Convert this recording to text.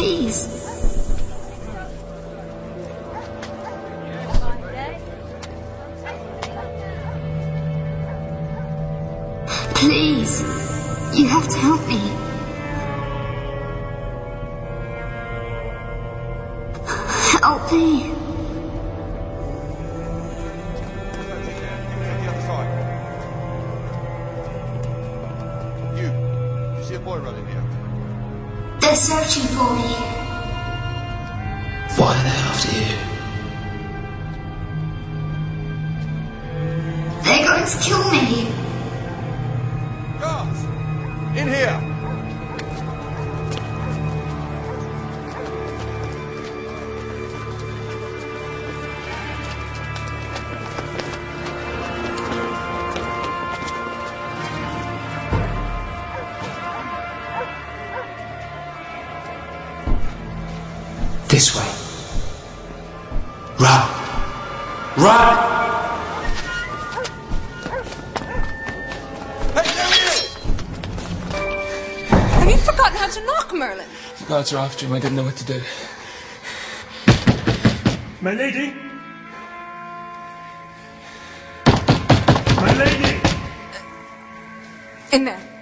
Please. Please. You have to help me. Help me. You see a boy running here? They're searching for me. Why are they after you? They're going to kill me. Guards! In here! This way. Run! Run! Hey, there he is! Have you forgotten how to knock, Merlin? The guards are after him. I didn't know what to do. My lady? My lady! In there.